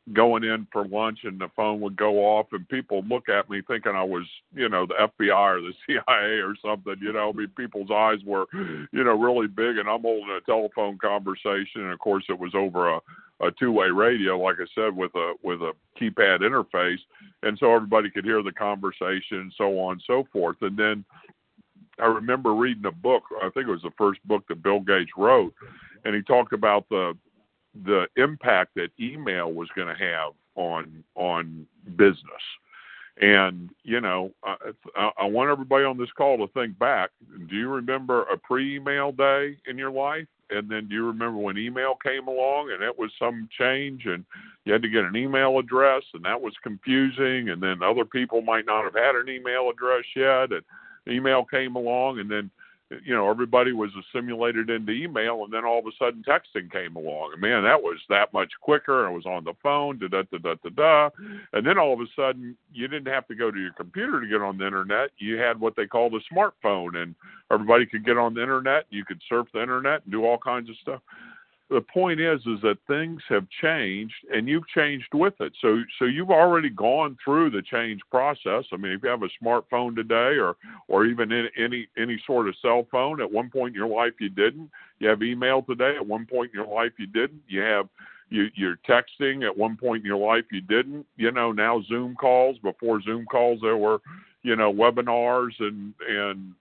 going in for lunch and the phone would go off and people would look at me thinking I was, the FBI or the CIA or something, I mean, people's eyes were, really big, and I'm holding a telephone conversation. And of course it was over a two-way radio, like I said, with a keypad interface. And so everybody could hear the conversation and so on and so forth. And then I remember reading a book, I think it was the first book that Bill Gates wrote, and he talked about the impact that email was going to have on business. And, I want everybody on this call to think back. Do you remember a pre-email day in your life? And then do you remember when email came along and it was some change and you had to get an email address and that was confusing, and then other people might not have had an email address yet, and email came along, and then everybody was assimilated into email, and then all of a sudden texting came along. And man, that was that much quicker. I was on the phone, and then all of a sudden you didn't have to go to your computer to get on the internet. You had what they called a smartphone, and everybody could get on the internet. You could surf the internet and do all kinds of stuff. The point is that things have changed, and you've changed with it. So you've already gone through the change process. I mean, if you have a smartphone today, or even any sort of cell phone, at one point in your life you didn't. You have email today. At one point in your life you didn't. You're texting. At one point in your life you didn't. Now Zoom calls. Before Zoom calls, there were webinars, and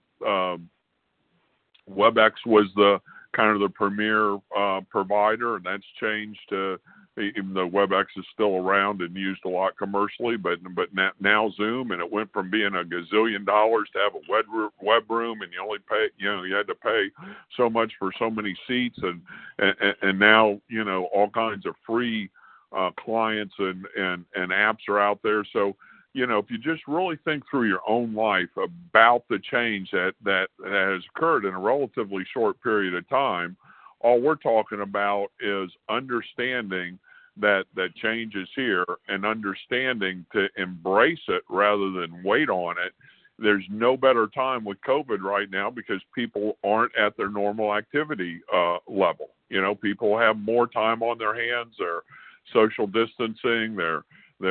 WebEx was the kind of the premier provider, and that's changed to, even though WebEx is still around and used a lot commercially, but now Zoom, and it went from being $1 gazillion to have a web room, and you only pay, you had to pay so much for so many seats, and now all kinds of free clients and apps are out there. So if you just really think through your own life about the change that has occurred in a relatively short period of time, all we're talking about is understanding that change is here, and understanding to embrace it rather than wait on it. There's no better time with COVID right now because people aren't at their normal activity level. People have more time on their hands. They're social distancing. They're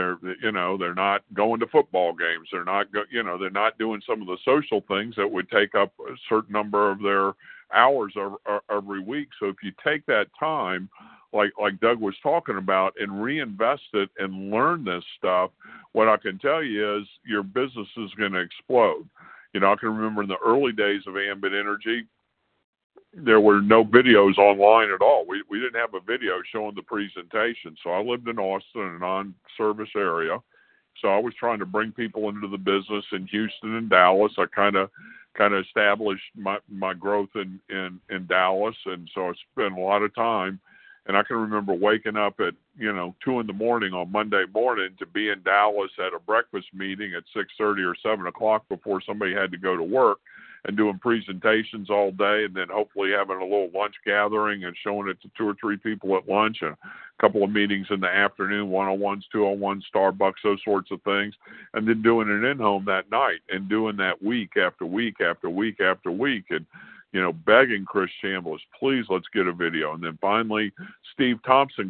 not going to football games. They're not doing some of the social things that would take up a certain number of their hours every week. So if you take that time, like Doug was talking about, and reinvest it and learn this stuff, what I can tell you is your business is going to explode. I can remember in the early days of Ambit Energy, there were no videos online at all. We didn't have a video showing the presentation. So I lived in Austin, a non-service area. So I was trying to bring people into the business in Houston and Dallas. I kind of established my growth in Dallas. And so I spent a lot of time. And I can remember waking up at, 2 a.m. on Monday morning to be in Dallas at a breakfast meeting at 6:30 or 7 o'clock before somebody had to go to work, and doing presentations all day, and then hopefully having a little lunch gathering and showing it to 2 or 3 people at lunch, and a couple of meetings in the afternoon, one-on-ones, two-on-ones, Starbucks, those sorts of things, and then doing it in-home that night, and doing that week after week after week after week, and begging Chris Chambliss, please, let's get a video. And then finally, Steve Thompson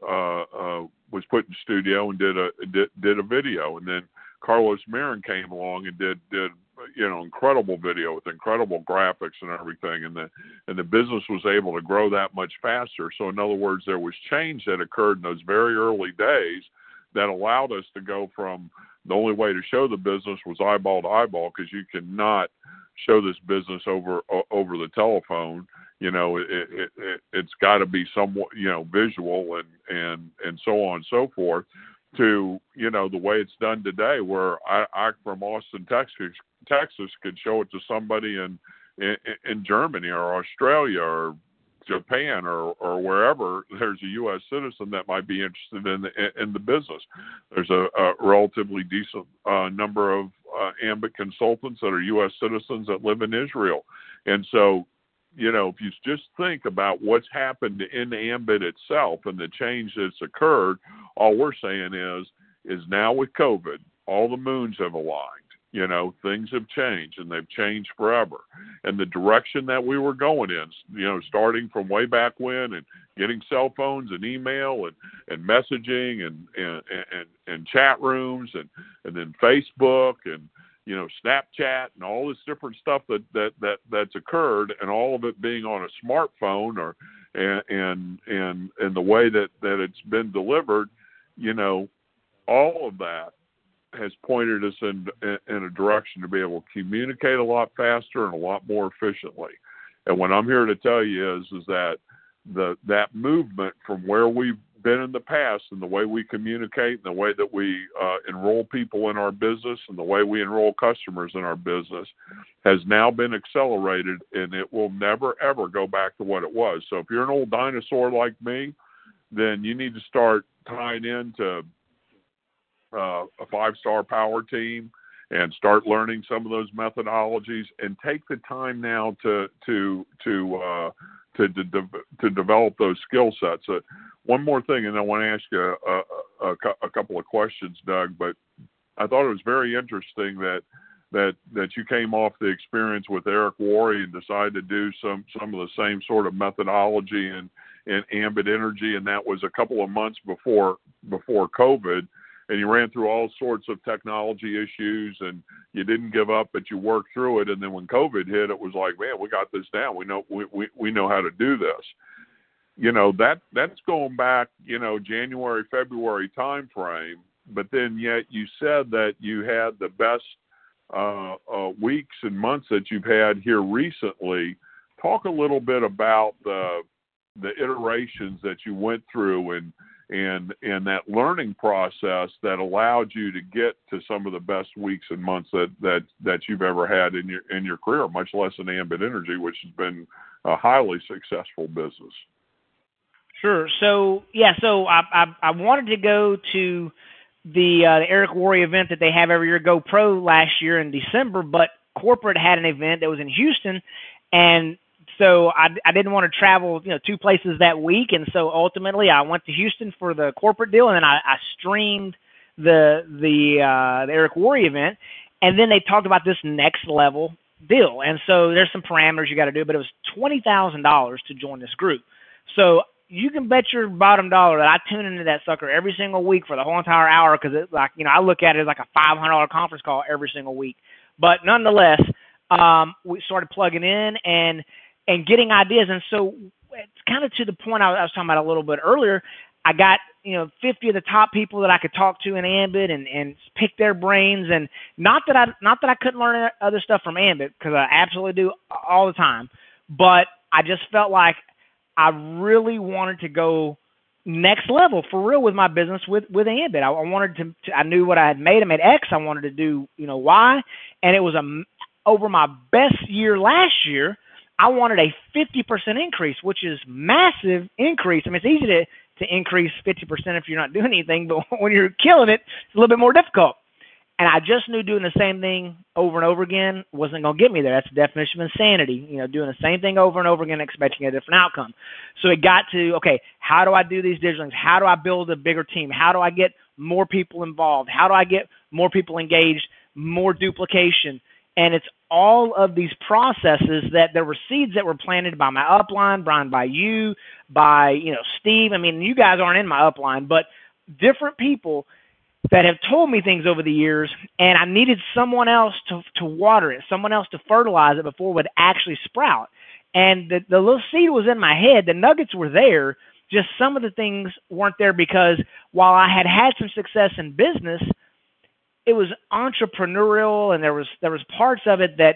was put in studio and did a video, and then Carlos Marin came along and did incredible video with incredible graphics and everything, and the business was able to grow that much faster. So in other words, there was change that occurred in those very early days that allowed us to go from the only way to show the business was eyeball to eyeball, because you cannot show this business over the telephone. It's got to be somewhat visual and so on and so forth, to the way it's done today, where I from Austin, Texas could show it to somebody in Germany or Australia or Japan or wherever there's a U.S. citizen that might be interested in the business. There's a relatively decent number of Ambit consultants that are U.S. citizens that live in Israel. And so, if you just think about what's happened in Ambit itself and the change that's occurred, all we're saying is now with COVID, all the moons have aligned. You know, things have changed, and they've changed forever. And the direction that we were going in, you know, starting from way back when, and getting cell phones and email and messaging and chat rooms and then Facebook and, you know, Snapchat and all this different stuff that's occurred, and all of it being on a smartphone or and the way that it's been delivered, you know, all of that has pointed us in a direction to be able to communicate a lot faster and a lot more efficiently. And what I'm here to tell you is that that movement from where we've been in the past, and the way we communicate, and the way that we enroll people in our business, and the way we enroll customers in our business, has now been accelerated, and it will never, ever go back to what it was. So if you're an old dinosaur like me, then you need to start tying into a 5-star power team and start learning some of those methodologies, and take the time now to develop those skill sets. One more thing, and I want to ask you a couple of questions, Doug, but I thought it was very interesting that you came off the experience with Eric Worre and decided to do some of the same sort of methodology in Ambit Energy, and that was a couple of months before COVID. And you ran through all sorts of technology issues, and you didn't give up, but you worked through it. And then when COVID hit, it was like, man, we got this down. We know how to do this. You know, that's going back, you know, January, February time frame. But then yet you said that you had the best weeks and months that you've had here recently. Talk a little bit about the iterations that you went through and that learning process that allowed you to get to some of the best weeks and months that you've ever had in your career, much less in Ambit Energy, which has been a highly successful business. Sure. So I wanted to go to the Eric Worre event that they have every year, Go Pro, last year in December, but corporate had an event that was in Houston, and so I didn't want to travel, you know, 2 places that week, and so ultimately I went to Houston for the corporate deal, and then I streamed the Eric Worre event, and then they talked about this next level deal, and so there's some parameters you got to do, but it was $20,000 to join this group. So you can bet your bottom dollar that I tune into that sucker every single week for the whole entire hour, because it's like, you know, I look at it as like a $500 conference call every single week. But nonetheless, we started plugging in and getting ideas. And so it's kind of to the point I was talking about a little bit earlier. I got, you know, 50 of the top people that I could talk to in Ambit and pick their brains. And not that I couldn't learn other stuff from Ambit, because I absolutely do all the time. But I just felt like I really wanted to go next level for real with my business with Ambit. I wanted to I knew what I had made. I made X. I wanted to do, you know, Y. And it was over my best year last year, I wanted a 50% increase, which is massive increase. I mean, it's easy to increase 50% if you're not doing anything, but when you're killing it, it's a little bit more difficult. And I just knew doing the same thing over and over again wasn't going to get me there. That's the definition of insanity, you know, doing the same thing over and over again, expecting a different outcome. So it got to, okay, how do I do these digital things? How do I build a bigger team? How do I get more people involved? How do I get more people engaged, more duplication? And it's all of these processes that there were seeds that were planted by my upline, Brian, by you, by, you know, Steve. I mean, you guys aren't in my upline, but different people that have told me things over the years, and I needed someone else to water it, someone else to fertilize it before it would actually sprout. And the little seed was in my head. The nuggets were there. Just some of the things weren't there, because while I had some success in business, it was entrepreneurial, and there was parts of it that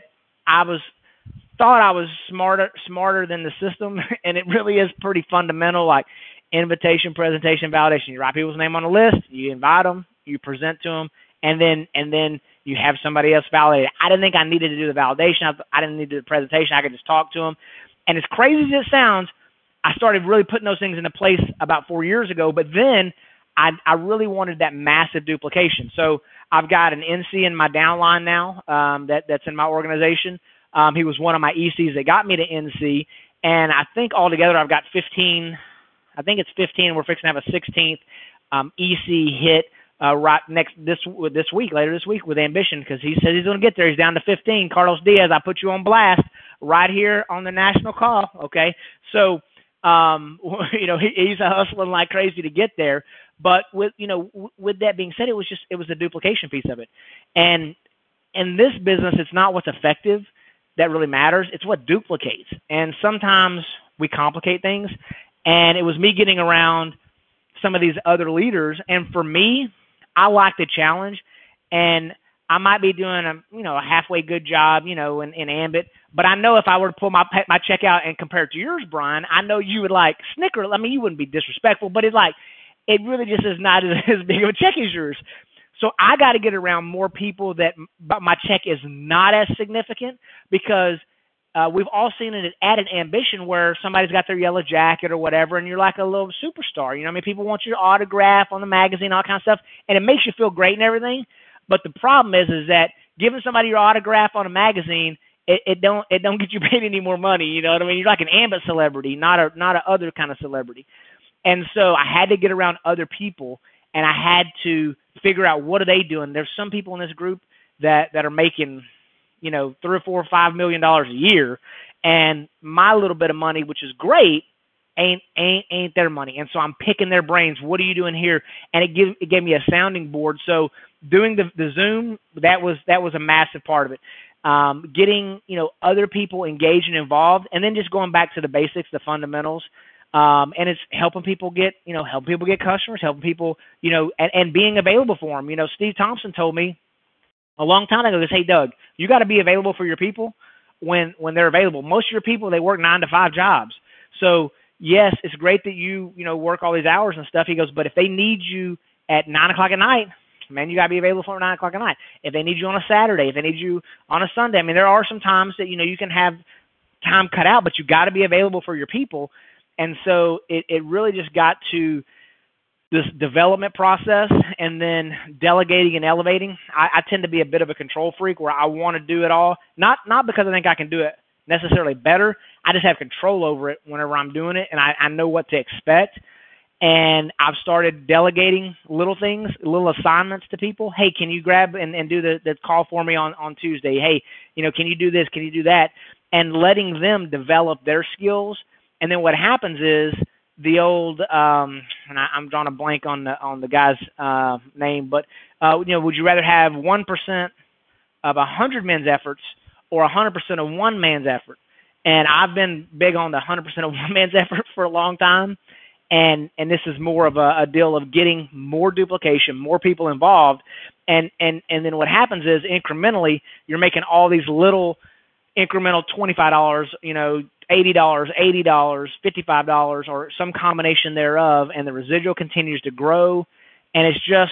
thought I was smarter than the system, and it really is pretty fundamental, like invitation, presentation, validation. You write people's name on a list, you invite them, you present to them, and then you have somebody else validate it. I didn't think I needed to do the validation. I didn't need to do the presentation. I could just talk to them. And as crazy as it sounds, I started really putting those things into place about 4 years ago, but then I really wanted that massive duplication. So I've got an NC in my downline now that's in my organization. He was one of my ECs that got me to NC, and I think altogether I've got 15. I think it's 15. We're fixing to have a 16th EC hit later this week with Ambition, because he says he's going to get there. He's down to 15. Carlos Diaz, I put you on blast right here on the national call. Okay, so he's hustling like crazy to get there. But with that being said, it was the duplication piece of it, and in this business, it's not what's effective that really matters. It's what duplicates, and sometimes we complicate things. And it was me getting around some of these other leaders, and for me, I like the challenge, and I might be doing a halfway good job, in Ambit, but I know if I were to pull my check out and compare it to yours, Brian, I know you would like snicker. I mean, you wouldn't be disrespectful, but it really just is not as big of a check as yours. So I got to get around more people that my check is not as significant, because we've all seen it at an Ambition where somebody's got their yellow jacket or whatever, and you're like a little superstar. People want your autograph on the magazine, all kind of stuff, and it makes you feel great and everything. But the problem is that giving somebody your autograph on a magazine, it don't get you paid any more money. You know what I mean? You're like an Ambit celebrity, not a other kind of celebrity. And so I had to get around other people, and I had to figure out what are they doing. There's some people in this group that are making, $3 or $4 or $5 million a year, and my little bit of money, which is great, ain't their money. And so I'm picking their brains. What are you doing here? And it gave me a sounding board. So doing the Zoom, that was a massive part of it. Getting other people engaged and involved, and then just going back to the basics, the fundamentals. And it's helping people get customers, helping people, and being available for them. Steve Thompson told me a long time ago, hey, Doug, you got to be available for your people when they're available. Most of your people, they work 9 to 5 jobs. So yes, it's great that you work all these hours and stuff. He goes, but if they need you at 9 o'clock at night, man, you got to be available for 9 o'clock at night. If they need you on a Saturday, if they need you on a Sunday, I mean, there are some times that, you can have time cut out, but you got to be available for your people. And so it really just got to this development process, and then delegating and elevating. I tend to be a bit of a control freak where I want to do it all, not because I think I can do it necessarily better. I just have control over it whenever I'm doing it, and I know what to expect. And I've started delegating little things, little assignments to people. Hey, can you grab and do the call for me on Tuesday? Hey, can you do this? Can you do that? And letting them develop their skills. And then what happens is the old, and I'm drawing a blank on the guy's name, but would you rather have 1% of 100 men's efforts or 100% of one man's effort? And I've been big on the 100% of one man's effort for a long time, and this is more of a deal of getting more duplication, more people involved, and then what happens is incrementally you're making all these little incremental $25, $80, $80, $55, or some combination thereof, and the residual continues to grow. And it's just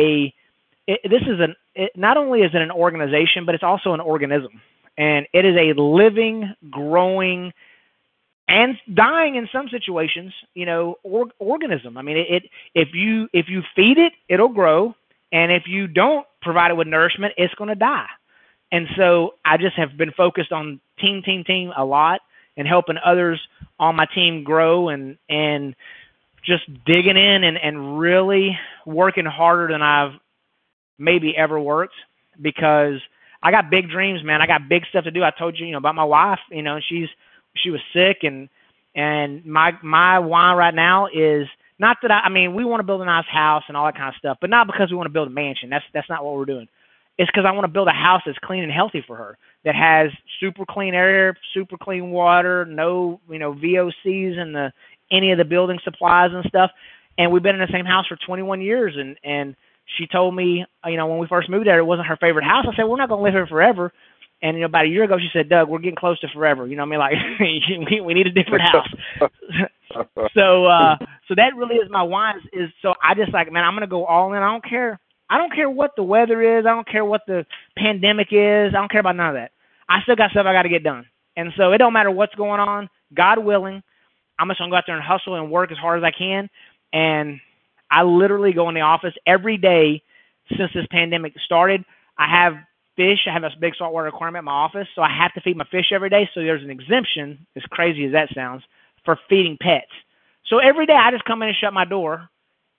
not only is it an organization, but it's also an organism. And it is a living, growing, and dying in some situations, organism. I mean, if you feed it, it'll grow. And if you don't provide it with nourishment, it's going to die. And so I just have been focused on team a lot, and helping others on my team grow, and just digging in and really working harder than I've maybe ever worked, because I got big dreams, man. I got big stuff to do. I told you, about my wife, she was sick, and my why right now is not that we want to build a nice house and all that kind of stuff, but not because we want to build a mansion. That's not what we're doing. It's because I want to build a house that's clean and healthy for her, that has super clean air, super clean water, no, VOCs and any of the building supplies and stuff. And we've been in the same house for 21 years. And she told me, when we first moved there, it wasn't her favorite house. I said, we're not going to live here forever. And, about a year ago, she said, Doug, we're getting close to forever. We need a different house. So that really is my why is so I just I'm going to go all in. I don't care what the weather is. I don't care what the pandemic is. I don't care about none of that. I still got stuff I got to get done. And so it don't matter what's going on. God willing, I'm just going to go out there and hustle and work as hard as I can. And I literally go in the office every day since this pandemic started. I have fish. I have a big saltwater aquarium at my office, so I have to feed my fish every day. So there's an exemption, as crazy as that sounds, for feeding pets. So every day I just come in and shut my door,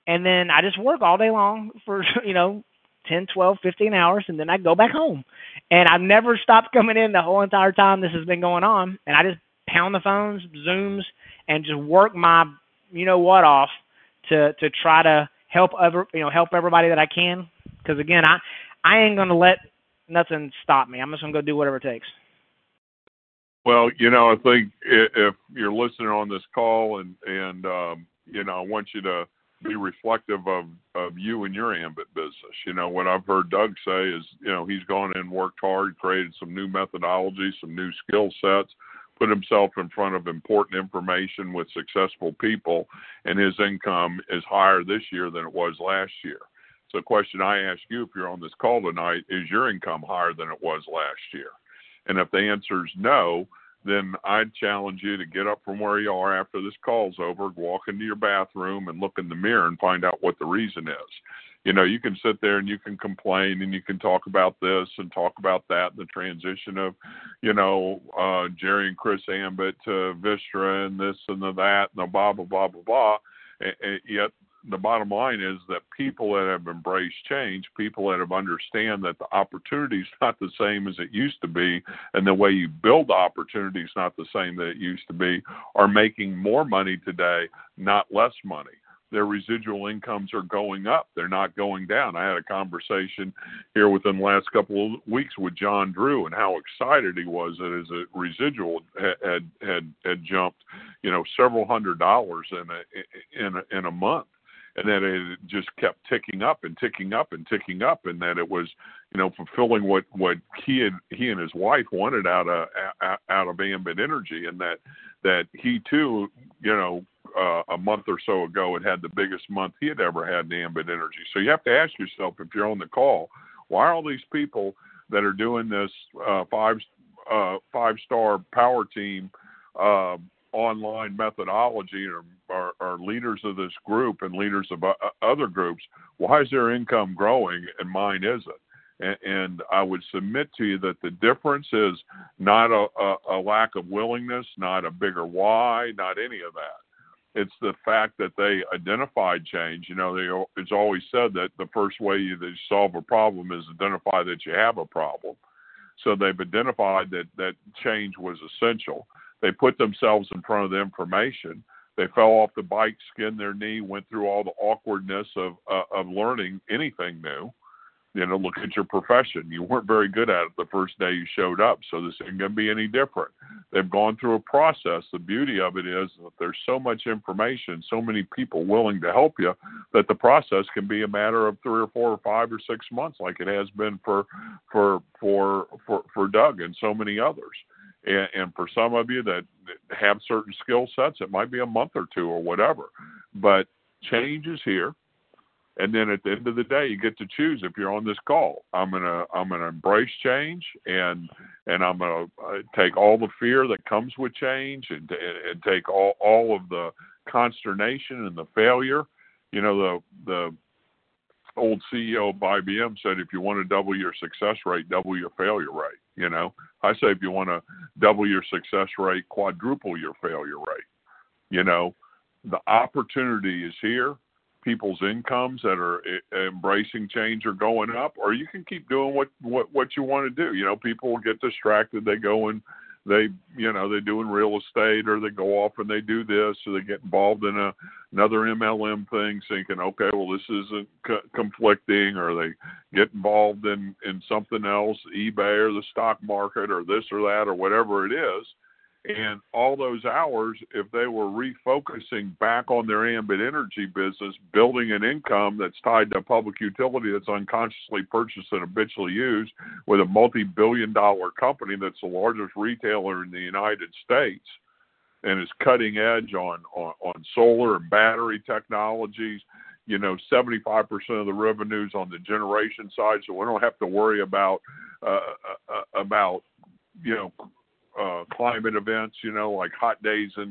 and then I just work all day long for 10, 12, 15 hours, and then I go back home. And I've never stopped coming in the whole entire time this has been going on. And I just pound the phones, Zooms, and just work my what off to try to help everybody that I can. Because again, I ain't gonna let nothing stop me. I'm just gonna go do whatever it takes. Well, I think if you're listening on this call and I want you to be reflective of you and your Ambit business. What I've heard Doug say is, he's gone in and worked hard, created some new methodologies, some new skill sets, put himself in front of important information with successful people, and his income is higher this year than it was last year. So the question I ask you, if you're on this call tonight, is your income higher than it was last year? And if the answer is no, then I'd challenge you to get up from where you are after this call's over, walk into your bathroom and look in the mirror and find out what the reason is. You can sit there and you can complain and you can talk about this and talk about that, the transition of, Jerry and Chris Ambit to Vistra and this and that and the blah, blah, blah, blah, blah. And yet the bottom line is that people that have embraced change, people that have understand that the opportunity is not the same as it used to be, and the way you build opportunity is not the same that it used to be, are making more money today, not less money. Their residual incomes are going up. They're not going down. I had a conversation here within the last couple of weeks with John Drew and how excited he was that his residual had jumped, several $100s in a month. And that it just kept ticking up and ticking up and ticking up, and that it was, fulfilling what he and his wife wanted out of Ambit Energy, and that he too, a month or so ago had the biggest month he had ever had in Ambit Energy. So you have to ask yourself, if you're on the call, why are all these people that are doing this five-star power team online methodology are leaders of this group and leaders of other groups, why is their income growing and mine isn't? And I would submit to you that the difference is not a lack of willingness, not a bigger why, not any of that. It's the fact that they identified change. It's always said that the first way you solve a problem is identify that you have a problem. So they've identified that change was essential. They put themselves in front of the information. They fell off the bike, skinned their knee, went through all the awkwardness of learning anything new. Look at your profession. You weren't very good at it the first day you showed up, so this isn't going to be any different. They've gone through a process. The beauty of it is that there's so much information, so many people willing to help you, that the process can be a matter of 3 or 4 or 5 or 6 months, like it has been for Doug and so many others. And for some of you that have certain skill sets, it might be a month or 2 or whatever. But change is here. And then at the end of the day, you get to choose if you're on this call. I'm gonna embrace change, and I'm gonna take all the fear that comes with change, and take all of the consternation and the failure. The old CEO of IBM said, if you want to double your success rate, double your failure rate. I say, if you want to double your success rate, quadruple your failure rate. The opportunity is here. People's incomes that are embracing change are going up, or you can keep doing what you want to do. People will get distracted. They go and they doing real estate, or they go off and they do this, or they get involved in another MLM thing, thinking, okay, well, this isn't conflicting, or they get involved in something else, eBay or the stock market or this or that or whatever it is. And all those hours, if they were refocusing back on their Ambit Energy business, building an income that's tied to a public utility that's unconsciously purchased and habitually used with a multi-billion-dollar company that's the largest retailer in the United States and is cutting edge on solar and battery technologies, 75% of the revenues on the generation side, so we don't have to worry about climate events, like hot days in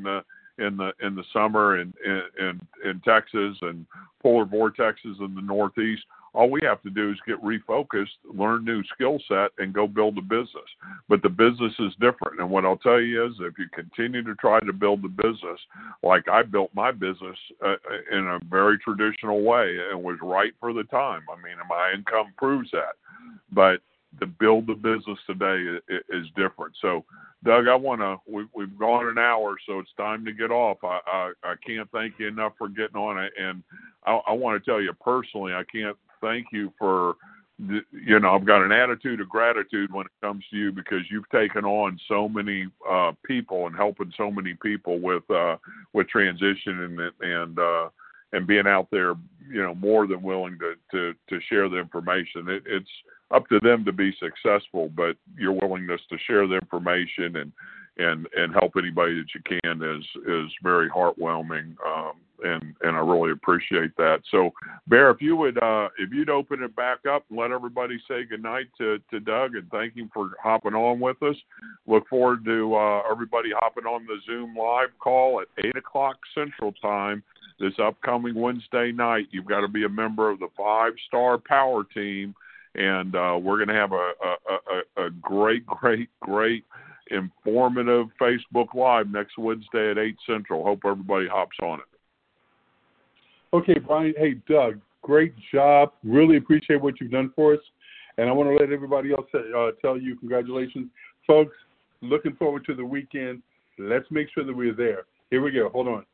the summer in Texas and polar vortexes in the Northeast. All we have to do is get refocused, learn new skill set, and go build a business. But the business is different. And what I'll tell you is if you continue to try to build the business, like I built my business in a very traditional way and was right for the time. I mean, my income proves that. But to build the business today is different. So, Doug, we've gone an hour, so it's time to get off. I can't thank you enough for getting on it. And I want to tell you personally, I can't thank you for, I've got an attitude of gratitude when it comes to you because you've taken on so many people and helping so many people with transition and being out there, more than willing to share the information. It's up to them to be successful, but your willingness to share the information and help anybody that you can is very heartwarming, and I really appreciate that. So, Bear, if you'd open it back up and let everybody say goodnight to Doug and thank him for hopping on with us. Look forward to everybody hopping on the Zoom live call at 8:00 Central Time this upcoming Wednesday night. You've got to be a member of the 5-Star Power Team. And we're going to have a great informative Facebook Live next Wednesday at 8 Central. Hope everybody hops on it. Okay, Brian. Hey, Doug, great job. Really appreciate what you've done for us. And I want to let everybody else tell you congratulations. Folks, looking forward to the weekend. Let's make sure that we're there. Here we go. Hold on.